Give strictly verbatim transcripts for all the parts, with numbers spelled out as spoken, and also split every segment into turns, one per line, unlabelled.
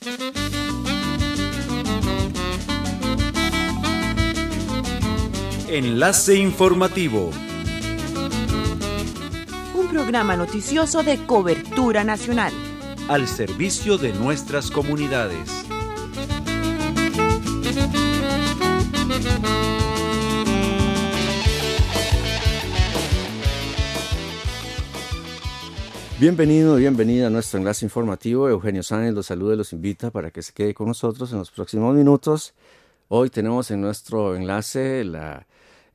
Enlace informativo.
Un programa noticioso de cobertura nacional.
Al servicio de nuestras comunidades.
Bienvenido, bienvenida a nuestro enlace informativo. Eugenio Sáenz los saluda y los invita para que se quede con nosotros en los próximos minutos. Hoy tenemos en nuestro enlace la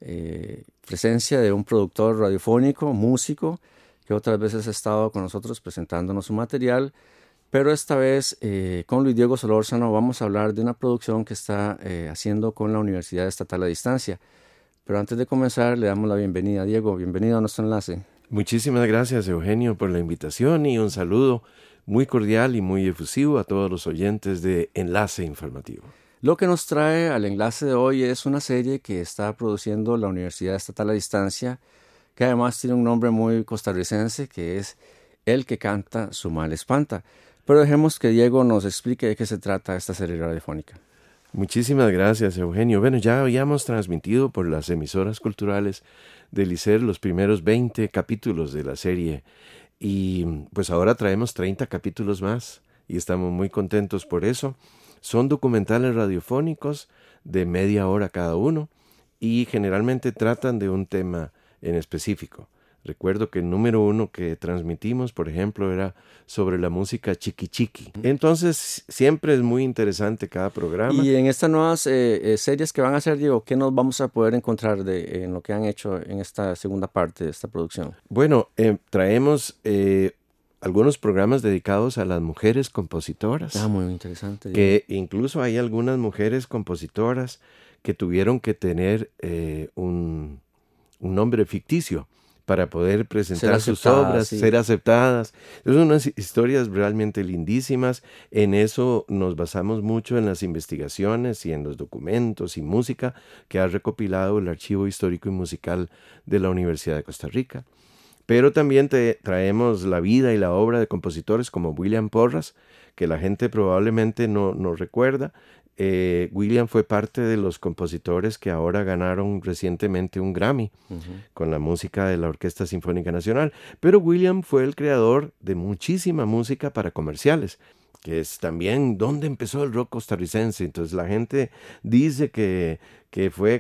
eh, presencia de un productor radiofónico, músico, que otras veces ha estado con nosotros presentándonos su material, pero esta vez eh, con Luis Diego Solórzano vamos a hablar de una producción que está eh, haciendo con la Universidad Estatal a Distancia. Pero antes de comenzar le damos la bienvenida. Diego, bienvenido a nuestro enlace.
Muchísimas gracias, Eugenio, por la invitación y un saludo muy cordial y muy efusivo a todos los oyentes de Enlace Informativo.
Lo que nos trae al enlace de hoy es una serie que está produciendo la Universidad Estatal a Distancia, que además tiene un nombre muy costarricense, que es El que canta su mal espanta. Pero dejemos que Diego nos explique de qué se trata esta serie radiofónica.
Muchísimas gracias, Eugenio. Bueno, ya habíamos transmitido por las emisoras culturales del I C E R los primeros veinte capítulos de la serie y pues ahora traemos treinta capítulos más y estamos muy contentos por eso. Son documentales radiofónicos de media hora cada uno y generalmente tratan de un tema en específico. Recuerdo que el número uno que transmitimos, por ejemplo, era sobre la música chiqui chiqui. Entonces, siempre es muy interesante cada programa.
Y en estas nuevas eh, eh, series que van a hacer, Diego, ¿qué nos vamos a poder encontrar de, en lo que han hecho en esta segunda parte de esta producción?
Bueno, eh, traemos eh, algunos programas dedicados a las mujeres compositoras.
Ah, muy interesante.
Que incluso hay algunas mujeres compositoras que tuvieron que tener eh, un, un nombre ficticio para poder presentar sus obras, sí. ser aceptadas. Son unas historias realmente lindísimas. En eso nos basamos mucho en las investigaciones y en los documentos y música que ha recopilado el Archivo Histórico y Musical de la Universidad de Costa Rica. Pero también te traemos la vida y la obra de compositores como William Porras, que la gente probablemente no, no recuerda. Eh, William fue parte de los compositores que ahora ganaron recientemente un Grammy uh-huh. con la música de la Orquesta Sinfónica Nacional. Pero William fue el creador de muchísima música para comerciales, que es también donde empezó el rock costarricense. Entonces la gente dice que, que fue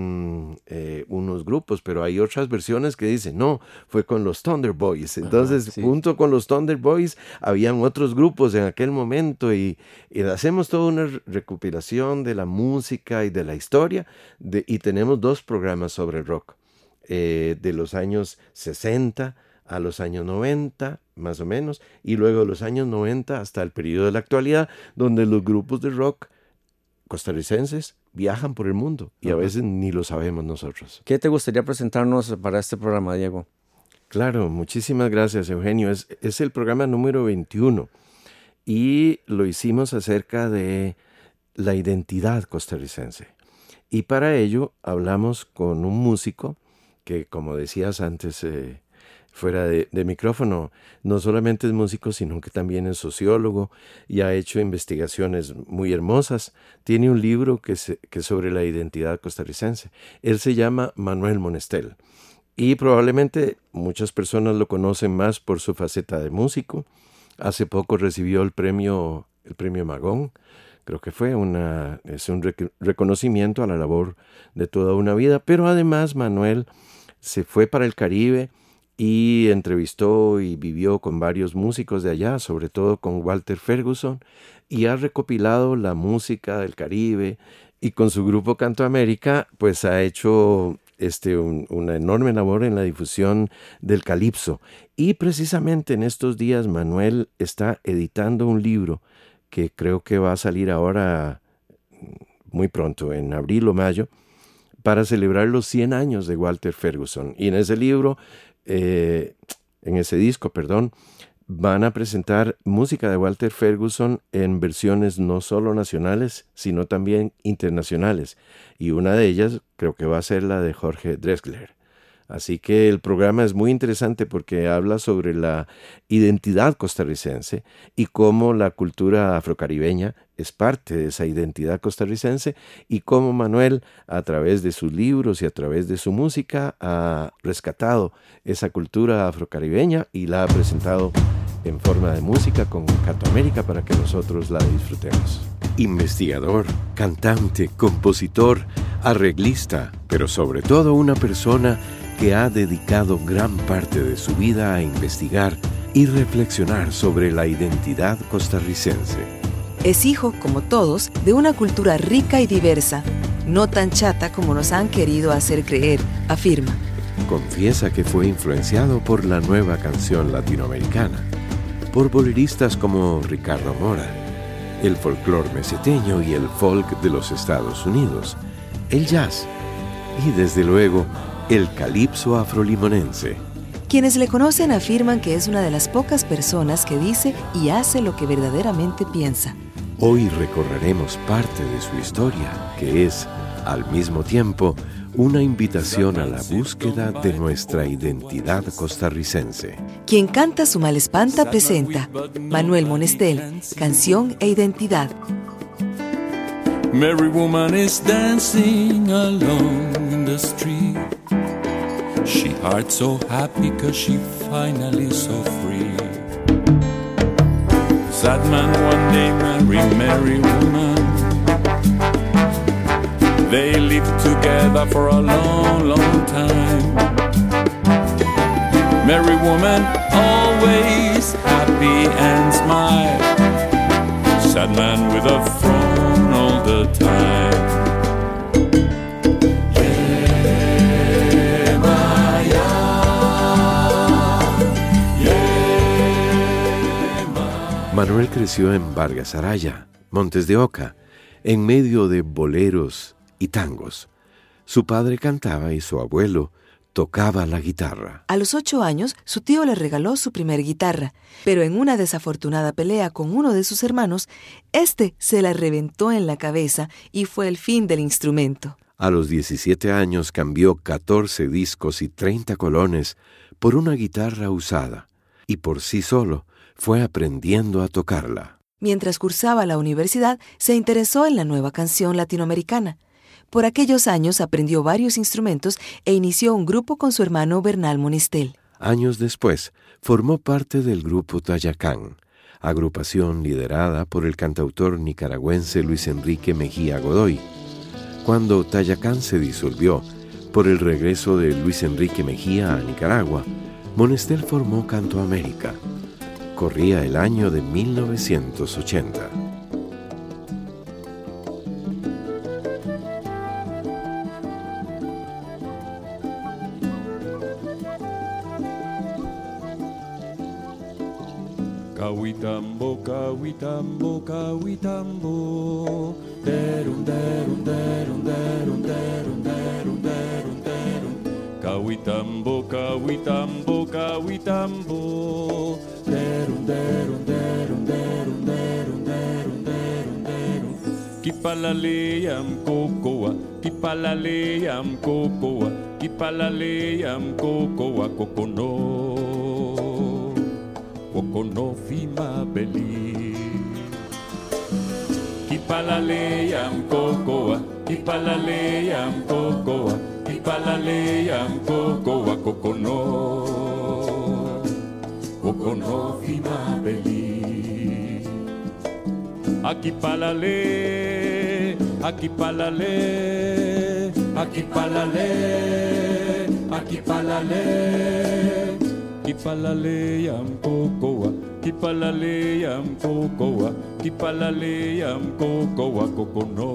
con eh, unos grupos, pero hay otras versiones que dicen, no, fue con los Thunder Boys. Entonces, uh-huh, sí. junto con los Thunder Boys, habían otros grupos en aquel momento y, y hacemos toda una recopilación de la música y de la historia de, y tenemos dos programas sobre el rock, eh, de los años sesenta a los años noventa, más o menos, y luego de los años noventa hasta el periodo de la actualidad, donde los grupos de rock costarricenses viajan por el mundo y uh-huh. a veces ni lo sabemos nosotros.
¿Qué te gustaría presentarnos para este programa, Diego?
Claro, muchísimas gracias, Eugenio. Es, es el programa número veintiuno y lo hicimos acerca de la identidad costarricense. Y para ello hablamos con un músico que, como decías antes, eh, fuera de, de micrófono, no solamente es músico, sino que también es sociólogo y ha hecho investigaciones muy hermosas. Tiene un libro que, se, que es sobre la identidad costarricense. Él se llama Manuel Monestel y probablemente muchas personas lo conocen más por su faceta de músico. Hace poco recibió el premio, el premio Magón. Creo que fue una, es un rec- reconocimiento a la labor de toda una vida, pero además Manuel se fue para el Caribe y entrevistó y vivió con varios músicos de allá, sobre todo con Walter Ferguson, y ha recopilado la música del Caribe, y con su grupo Canto América, pues ha hecho este, un, una enorme labor en la difusión del calipso. Y precisamente en estos días Manuel está editando un libro que creo que va a salir ahora muy pronto, en abril o mayo, para celebrar los cien años de Walter Ferguson. Y en ese libro... Eh, en ese disco, perdón, van a presentar música de Walter Ferguson en versiones no solo nacionales, sino también internacionales. Y una de ellas creo que va a ser la de Jorge Drexler. Así que el programa es muy interesante porque habla sobre la identidad costarricense y cómo la cultura afrocaribeña es parte de esa identidad costarricense y cómo Manuel, a través de sus libros y a través de su música, ha rescatado esa cultura afrocaribeña y la ha presentado en forma de música con Canto América para que nosotros la disfrutemos.
Investigador, cantante, compositor, arreglista, pero sobre todo una persona que ha dedicado gran parte de su vida a investigar y reflexionar sobre la identidad costarricense.
Es hijo, como todos, de una cultura rica y diversa, no tan chata como nos han querido hacer creer, afirma.
Confiesa que fue influenciado por la nueva canción latinoamericana, por boleristas como Ricardo Mora, el folclore meseteño y el folk de los Estados Unidos, el jazz y, desde luego, el calipso afrolimonense.
Quienes le conocen afirman que es una de las pocas personas que dice y hace lo que verdaderamente piensa.
Hoy recorreremos parte de su historia, que es, al mismo tiempo, una invitación a la búsqueda de nuestra identidad costarricense.
Quien canta su mal espanta presenta Manuel Monestel, Canción e Identidad.
Merry woman is dancing along the street. She heart so happy cause she finally so free. Sad man one day marry merry woman. They live together for a long, long time. Merry woman always happy and smile. Sad man with a frown all the time.
Manuel creció en Vargas Araya, Montes de Oca, en medio de boleros y tangos. Su padre cantaba y su abuelo tocaba la guitarra.
A los ocho años, su tío le regaló su primer guitarra, pero en una desafortunada pelea con uno de sus hermanos, este se la reventó en la cabeza y fue el fin del instrumento.
A los diecisiete años cambió catorce discos y treinta colones por una guitarra usada, y por sí solo fue aprendiendo a tocarla.
Mientras cursaba la universidad, se interesó en la nueva canción latinoamericana. Por aquellos años aprendió varios instrumentos e inició un grupo con su hermano Bernal Monestel.
Años después, formó parte del grupo Tayacán, agrupación liderada por el cantautor nicaragüense Luis Enrique Mejía Godoy. Cuando Tayacán se disolvió, por el regreso de Luis Enrique Mejía a Nicaragua, Monestel formó Canto América. Corría el año de mil novecientos ochenta.
Cahuitambo, cahuitambo, cahuitambo, derum, derum, derum, derum, derum, derum, derum, derum. Cahuitambo, cahuitambo, cahuitambo, derum, derum, derum, derum, derum, derum, derum, derum. Kipalaleam cocoa, kipalaleam cocoa, kipalaleam cocoa, cocono. Cocono fima beli. Kipalaleam cocoa, kipalaleam cocoa, kipalaleam cocoa, cocono. Cocono fima beli. Aquí palale, aquí palale, aquí palale, aquí palale. Kipalaleam cocoa, kipalaleam cocoa, kipalaleam cocoa, cocono,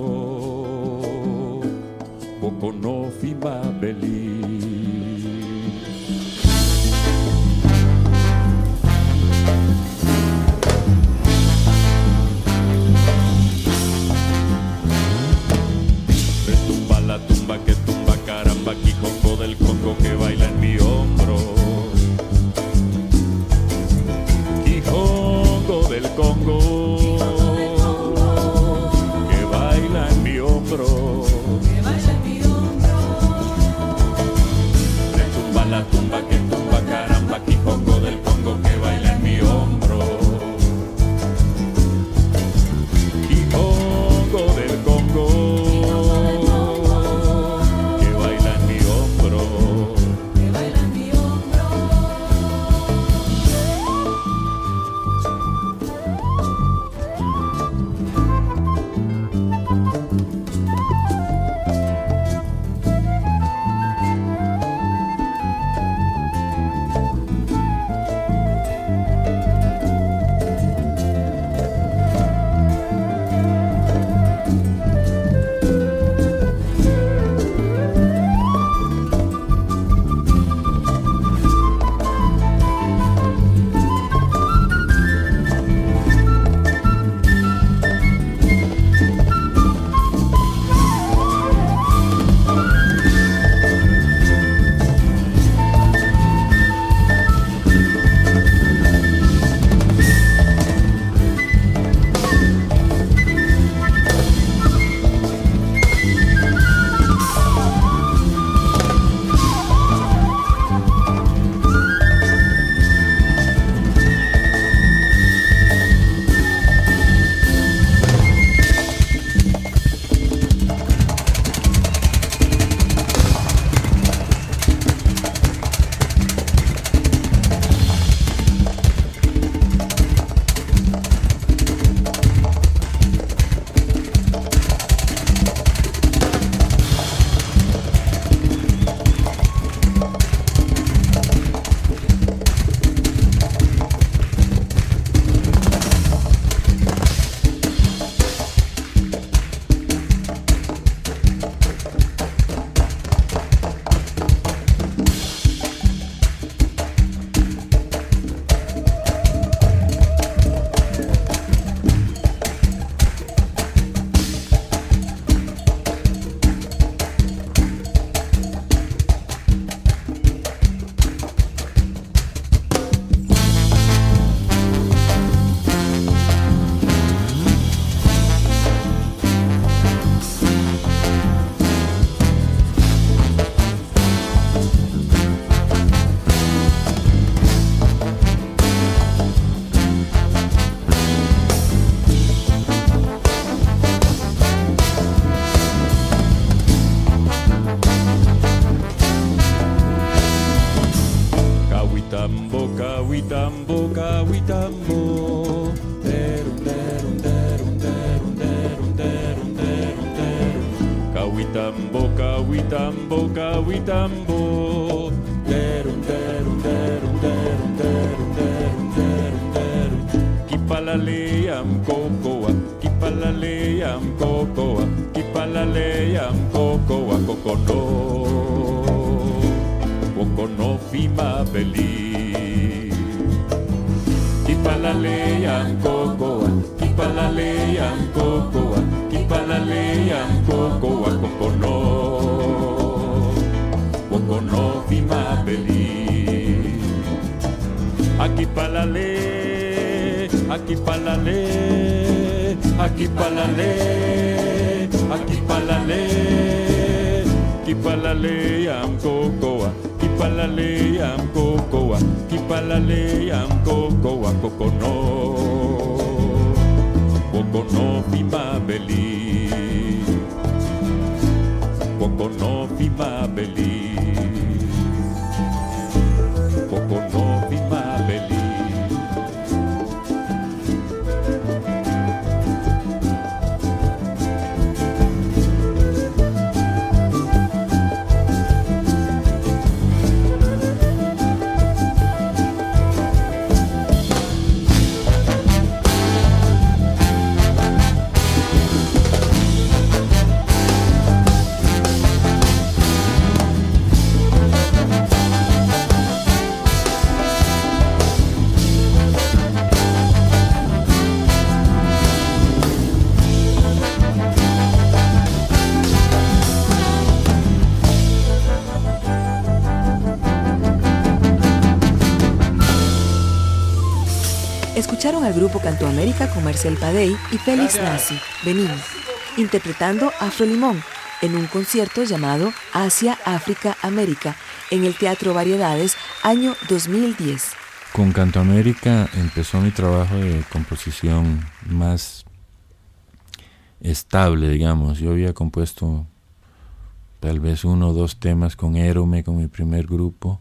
cocono fima beli. Retumba la tumba que tumba, caramba, Quijoco del Congo que baila en mi hombro. Congo del Congo, que baila en mi hombro, que baila en mi hombro. tambor. Derum, derum, derum, derum, derum, derum, derum, derum. Kipalaleam cocoa, kipalaleam cocoa, kipalaleam cocoa, cocono, cocono fima beli. Kipalaleam cocoa, kipalaleam cocoa, kipalaleam cocoa, cocono, cocono fima beli. Aquí palale, aquí palale, aquí palale, aquí palale, aquí palale am cocoa, aquí palale am cocoa, aquí palale am cocoa, cocono, cocono fima beli, cocono fima beli, cocono fima beli.
Escucharon al grupo Canto América con Marcel Padey y Félix Nassi, Benín, interpretando Afro Limón en un concierto llamado Asia, África, América en el Teatro Variedades, año dos mil diez.
Con Canto América empezó mi trabajo de composición más estable, digamos. Yo había compuesto tal vez uno o dos temas con Érome, con mi primer grupo,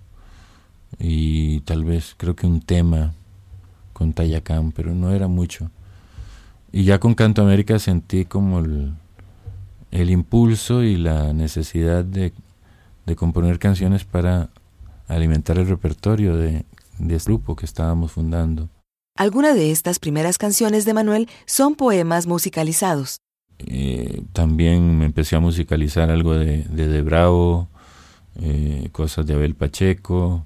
y tal vez creo que un tema con Tayacán, pero no era mucho. Y ya con Canto América sentí como el, el impulso y la necesidad de, de componer canciones para alimentar el repertorio de, de este grupo que estábamos fundando.
Algunas de estas primeras canciones de Manuel son poemas musicalizados.
Eh, también me empecé a musicalizar algo de de, de Bravo, eh, cosas de Abel Pacheco,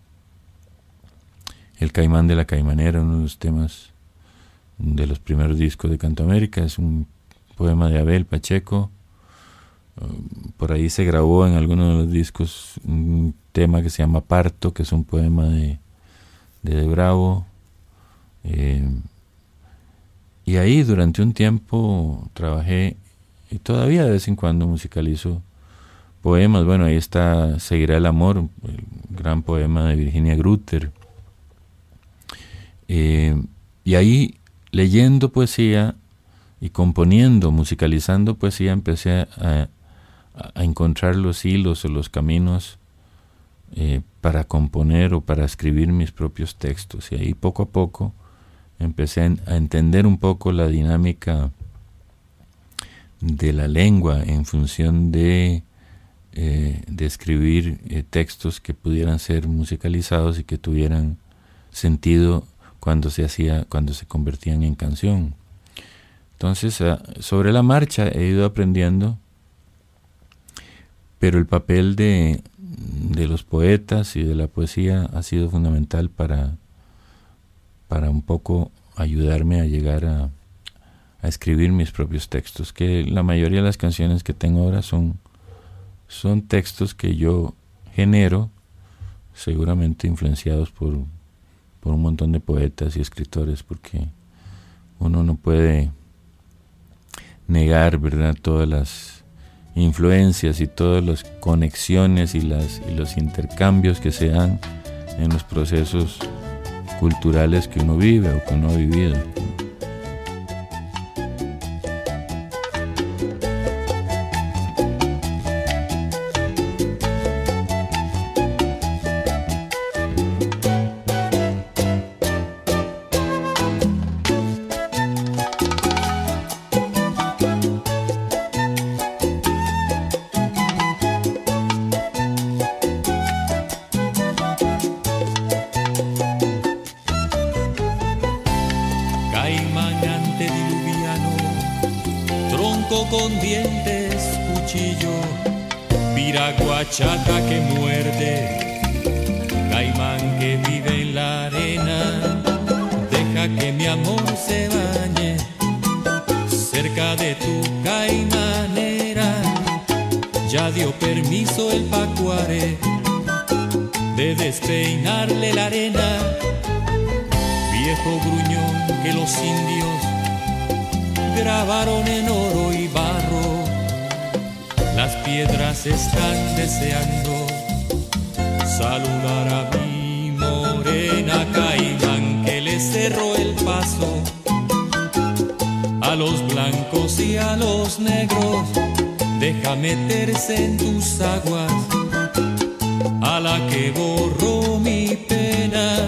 El Caimán de la Caimanera, uno de los temas de los primeros discos de Canto América, es un poema de Abel Pacheco. Por ahí se grabó en alguno de los discos un tema que se llama Parto, que es un poema de de, de Bravo. Eh, y ahí durante un tiempo trabajé, y todavía de vez en cuando musicalizo poemas. Bueno, ahí está Seguirá el Amor, el gran poema de Virginia Grutter. Eh, y ahí, leyendo poesía y componiendo, musicalizando poesía, empecé a, a encontrar los hilos o los caminos eh, para componer o para escribir mis propios textos. Y ahí poco a poco empecé a, a entender un poco la dinámica de la lengua en función de, eh, de escribir eh, textos que pudieran ser musicalizados y que tuvieran sentido cuando se hacía, cuando se convertían en canción. Entonces, sobre la marcha he ido aprendiendo, pero el papel de, de los poetas y de la poesía ha sido fundamental para, para un poco ayudarme a llegar a, a escribir mis propios textos, que la mayoría de las canciones que tengo ahora son, son textos que yo genero, seguramente influenciados por, por un montón de poetas y escritores, porque uno no puede negar, ¿verdad?, todas las influencias y todas las conexiones y, las, y los intercambios que se dan en los procesos culturales que uno vive o que uno ha vivido.
tronco con dientes, cuchillo, piragua chata que muerde, caimán que vive en la arena, deja que mi amor se bañe cerca de tu caimanera. Ya dio permiso el pacuare de despeinarle la arena, viejo gruñón que los indios grabaron en oro y barro. Las piedras están deseando saludar a mi morena, caimán que le cerró el paso a los blancos y a los negros. Deja meterse en tus aguas a la que borró mi pena.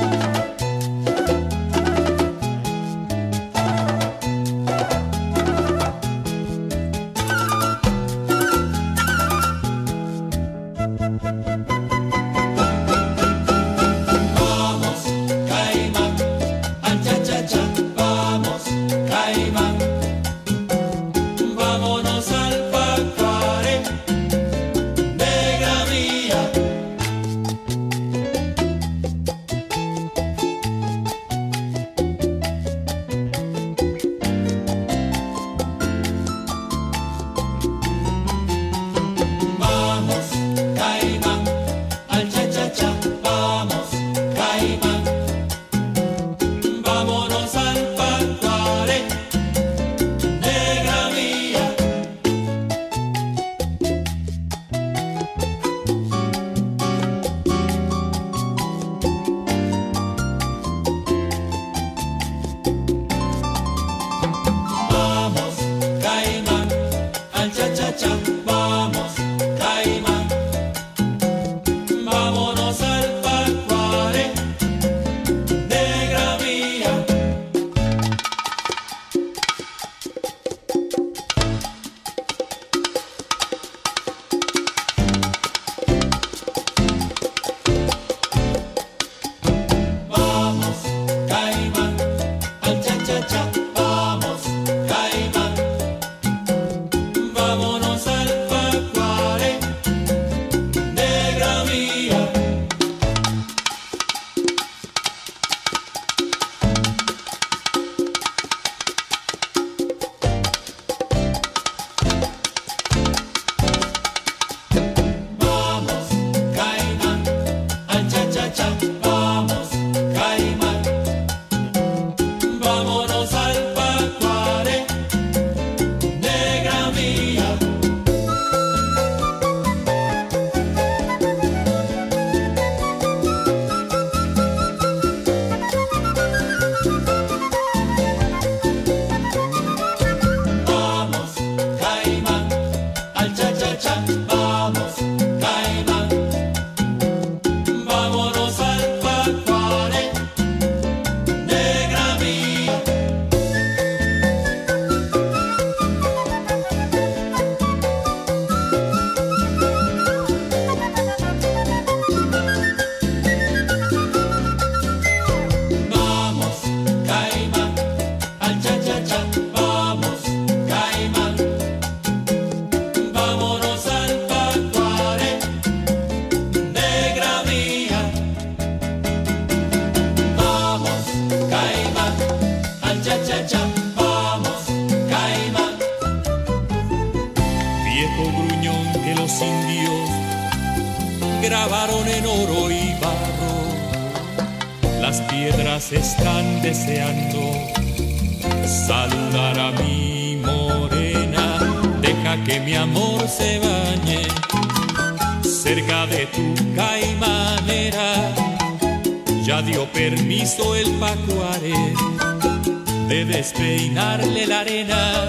Grabaron en oro y barro, las piedras están deseando saludar a mi morena. Deja que mi amor se bañe cerca de tu caimanera. Ya dio permiso el pacuare de despeinarle la arena.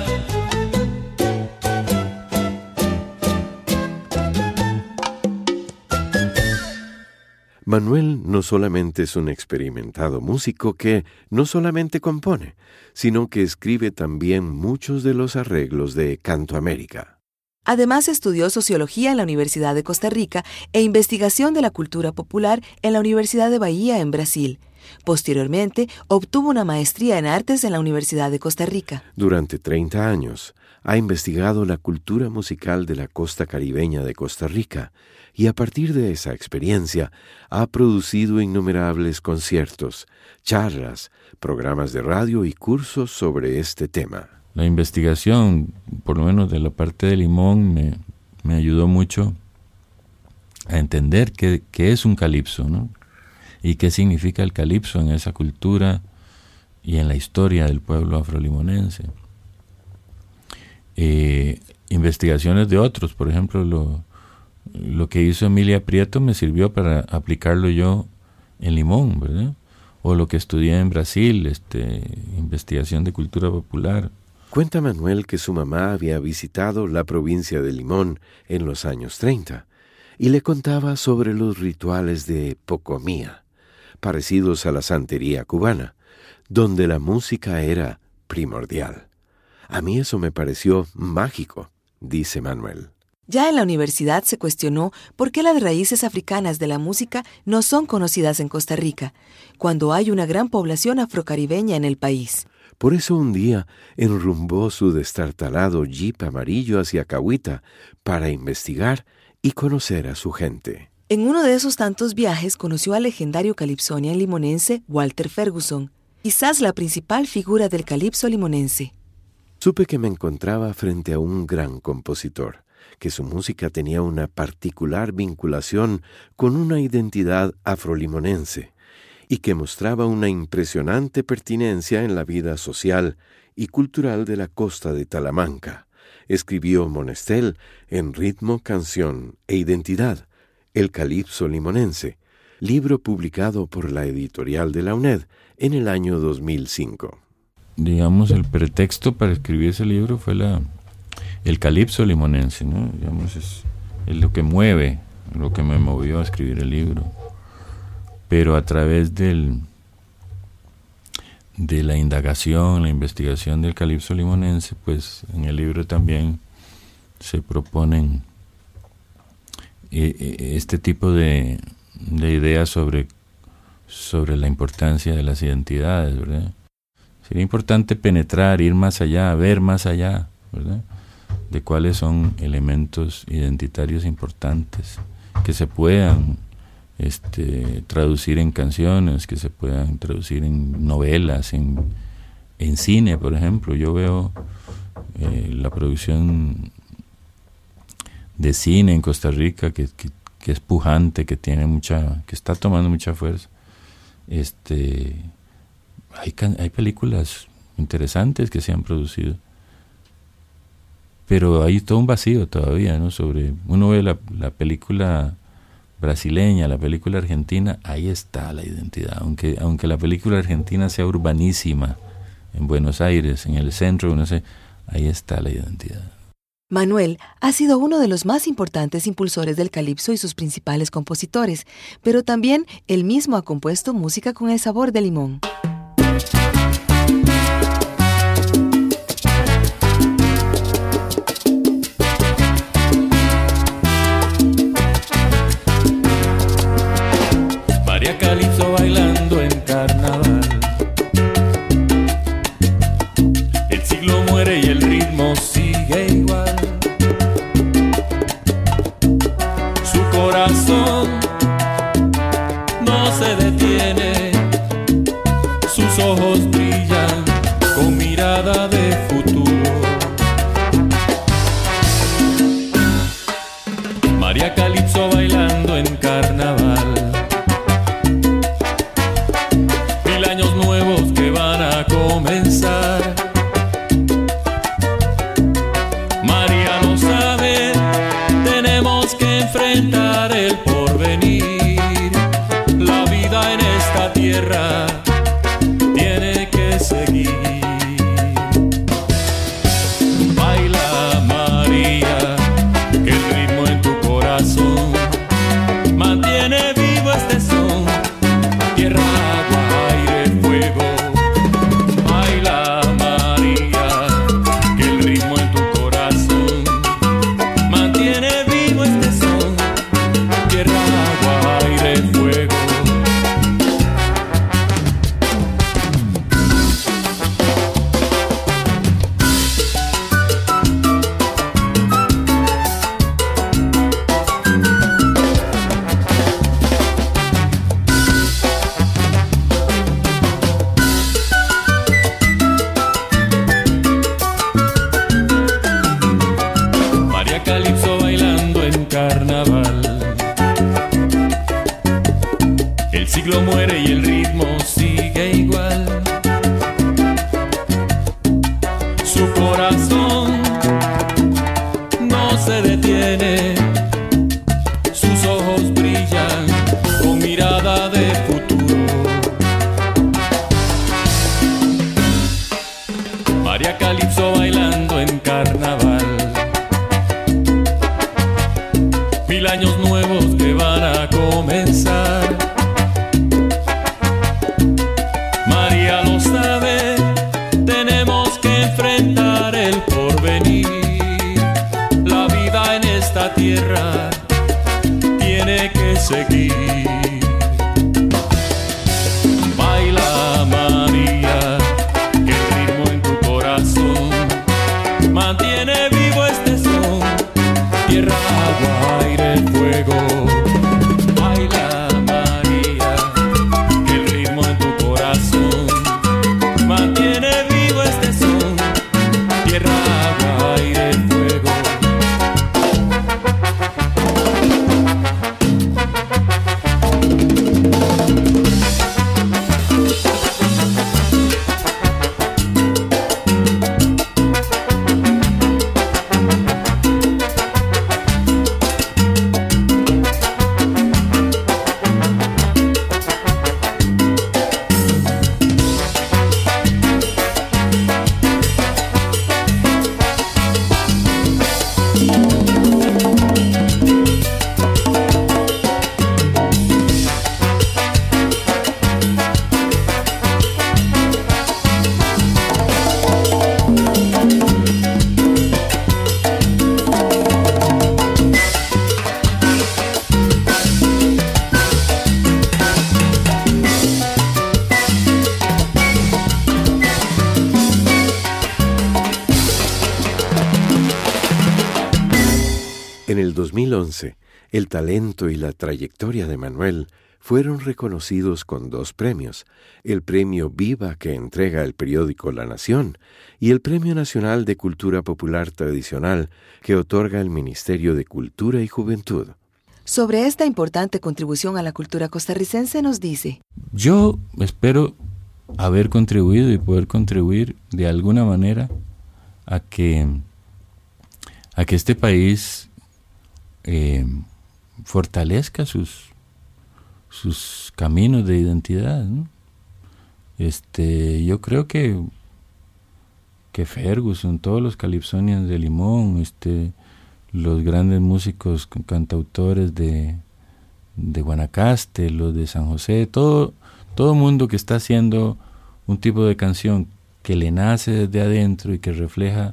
Manuel no solamente es un experimentado músico que no solamente compone, sino que escribe también muchos de los arreglos de Canto América.
Además, estudió sociología en la Universidad de Costa Rica e investigación de la cultura popular en la Universidad de Bahía, en Brasil. Posteriormente, obtuvo una maestría en artes en la Universidad de Costa Rica.
Durante treinta años, ha investigado la cultura musical de la costa caribeña de Costa Rica y a partir de esa experiencia ha producido innumerables conciertos, charlas, programas de radio y cursos sobre este tema.
La investigación, por lo menos de la parte de Limón, me, me ayudó mucho a entender qué, qué es un calipso, ¿no? Y qué significa el calipso en esa cultura y en la historia del pueblo afrolimonense. Eh, investigaciones de otros, por ejemplo, lo, lo que hizo Emilia Prieto me sirvió para aplicarlo yo en Limón, ¿verdad? O lo que estudié en Brasil, este, investigación de cultura popular.
Cuenta Manuel que su mamá había visitado la provincia de Limón en los años treinta y le contaba sobre los rituales de pocomía, parecidos a la santería cubana, donde la música era primordial. A mí eso me pareció mágico, dice Manuel.
Ya en la universidad se cuestionó por qué las raíces africanas de la música no son conocidas en Costa Rica, cuando hay una gran población afrocaribeña en el país.
Por eso un día enrumbó su destartalado jeep amarillo hacia Cahuita para investigar y conocer a su gente.
En uno de esos tantos viajes conoció al legendario calipsonian limonense Walter Ferguson, quizás la principal figura del calipso limonense.
Supe que me encontraba frente a un gran compositor, que su música tenía una particular vinculación con una identidad afrolimonense y que mostraba una impresionante pertinencia en la vida social y cultural de la costa de Talamanca, escribió Monestel en Ritmo, Canción e Identidad, El Calipso Limonense, libro publicado por la editorial de la U N E D en el año dos mil cinco.
Digamos, el pretexto para escribir ese libro fue la, el calipso limonense, ¿no? Digamos, es, es lo que mueve, lo que me movió a escribir el libro. Pero a través del, de la indagación, la investigación del calipso limonense, pues en el libro también se proponen eh, este tipo de, de ideas sobre, sobre la importancia de las identidades, ¿verdad? Sería importante penetrar, ir más allá, ver más allá, ¿verdad? De cuáles son elementos identitarios importantes que se puedan este, traducir en canciones, que se puedan traducir en novelas, en, en cine, por ejemplo. Yo veo eh, la producción de cine en Costa Rica que, que, que es pujante, que tiene mucha, que está tomando mucha fuerza. Este Hay, hay películas interesantes que se han producido, pero hay todo un vacío todavía, ¿no? Sobre, uno ve la, la película brasileña, la película argentina, ahí está la identidad, aunque, aunque la película argentina sea urbanísima, en Buenos Aires, en el centro, no sé, ahí está la identidad.
Manuel ha sido uno de los más importantes impulsores del calipso y sus principales compositores, pero también él mismo ha compuesto música con el sabor de limón.
María Calipso bailando en carnaval. El siglo muere y el ritmo sigue igual. Su corazón no se detiene. Sus ojos brillan con mirada de futuro. María Calipso bailando en carnaval. Mil años nuevos que van a comenzar. María Calipso bailando en carnaval. Mil años nuevos que van a comenzar. María lo sabe, tenemos que enfrentar el porvenir. La vida en esta tierra tiene que seguir. Baila, María, que el ritmo en tu corazón mantiene vivo este son. Tierra, agua, aire, fuego. Baila, María, que el ritmo en tu corazón mantiene vivo este son. Tierra, agua, aire, fuego.
En el dos mil once, el talento y la trayectoria de Manuel fueron reconocidos con dos premios, el Premio Viva que entrega el periódico La Nación y el Premio Nacional de Cultura Popular Tradicional que otorga el Ministerio de Cultura y Juventud.
Sobre esta importante contribución a la cultura costarricense nos dice:
Yo espero haber contribuido y poder contribuir de alguna manera a que, a que este país eh, fortalezca sus, sus caminos de identidad, ¿no? Este, yo creo que, que Ferguson, todos los Calypsonians de Limón, este, los grandes músicos cantautores de, de Guanacaste, los de San José, todo todo mundo que está haciendo un tipo de canción que le nace desde adentro y que refleja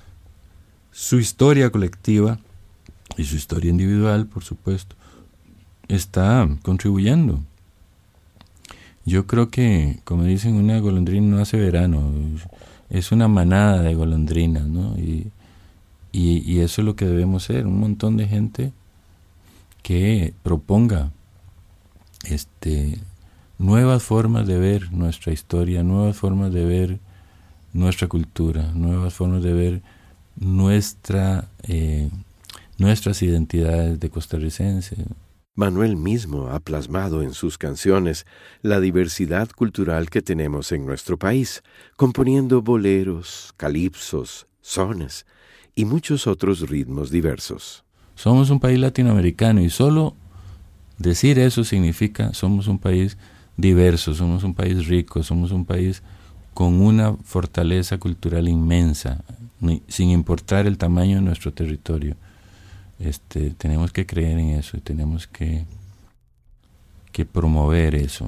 su historia colectiva y su historia individual, por supuesto, está contribuyendo. Yo creo que, como dicen, una golondrina no hace verano, es una manada de golondrinas, ¿no? Y, y, y eso es lo que debemos ser, un montón de gente que proponga este, nuevas formas de ver nuestra historia, nuevas formas de ver nuestra cultura, nuevas formas de ver nuestra, eh, nuestras identidades de costarricenses.
Manuel mismo ha plasmado en sus canciones la diversidad cultural que tenemos en nuestro país, componiendo boleros, calipsos, sones y muchos otros ritmos diversos.
Somos un país latinoamericano y solo decir eso significa somos un país diverso, somos un país rico, somos un país con una fortaleza cultural inmensa, sin importar el tamaño de nuestro territorio. Este, tenemos que creer en eso y tenemos que, que promover eso.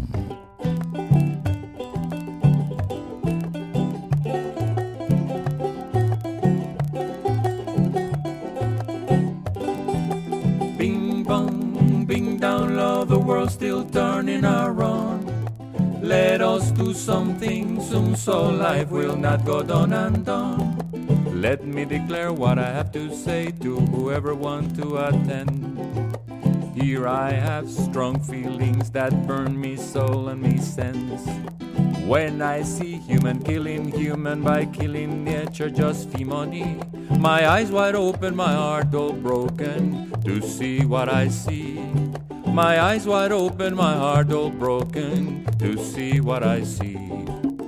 Bing bong, bing down low, the world's still turning around. Let us do something soon so life will not go down and down. Let me declare what I have to say to whoever wants to attend. Here I have strong feelings that burn me soul and me sense. When I see human killing human by killing nature just for money, my eyes wide open, my heart all broken to see what I see. My eyes wide open, my heart all broken to see what I see.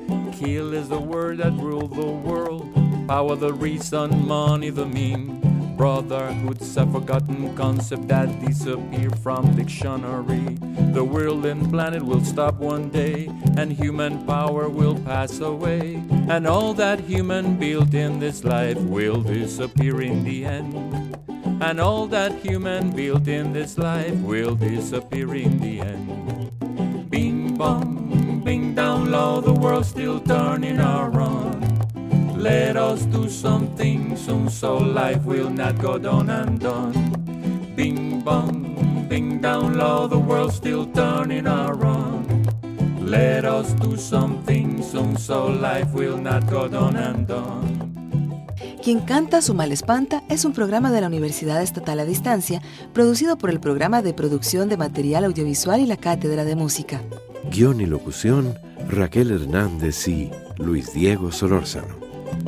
Kill is the word that rules the world. Power the reason, money the mean. Brotherhood's a forgotten concept that disappeared from dictionary. The world and planet will stop one day, and human power will pass away, and all that human built in this life will disappear in the end. And all that human built in this life will disappear in the end. Bing bong, bing down low, the world's still turning around. Let us do something soon so life will not go down and done. Bing bong, bing down low, the world's still turning around. Let us do something soon so life will not go down and done.
Quien canta su mal espanta es un programa de la Universidad Estatal a Distancia, producido por el Programa de Producción de Material Audiovisual y la Cátedra de Música.
Guión y locución, Raquel Hernández y Luis Diego Solórzano.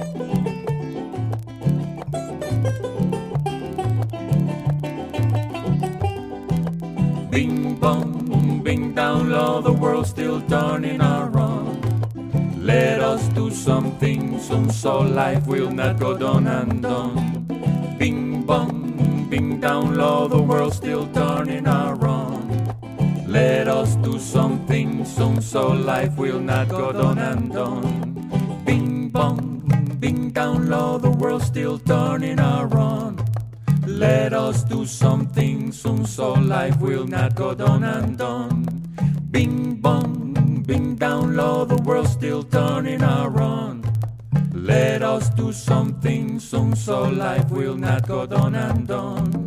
Bing bong, bing down low, the world's still turning around. Let us do something soon so life will not go down and done. Bing bong, bing down low, the world's still turning around. Let us do something soon so life will not go down and done. Bing bong, bing down low, the world's still turning around. Let us do something soon so life will not go down and done. Bing bong, bing down low, the world's still turning around. Let us do something soon so life will not go down and done.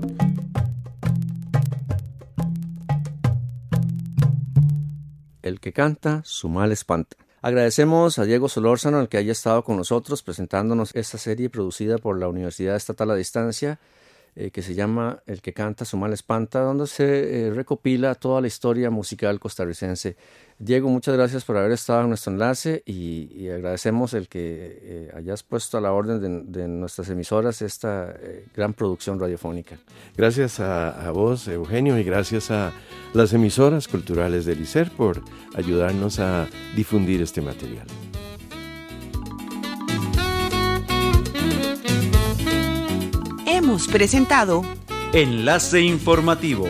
El que canta, su mal espanta. Agradecemos a Diego Solórzano el que haya estado con nosotros presentándonos esta serie producida por la Universidad Estatal a Distancia, eh, que se llama El que canta, su mal espanta, donde se eh, recopila toda la historia musical costarricense. Diego, muchas gracias por haber estado en nuestro enlace y, y agradecemos el que eh, hayas puesto a la orden de, de nuestras emisoras esta eh, gran producción radiofónica.
Gracias a, a vos, Eugenio, y gracias a las emisoras culturales del I C E R por ayudarnos a difundir este material.
Hemos presentado
Enlace Informativo.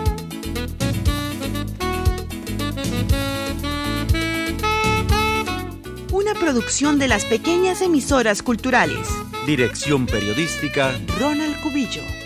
una producción de las pequeñas emisoras culturales.
Dirección periodística
Ronald Cubillo.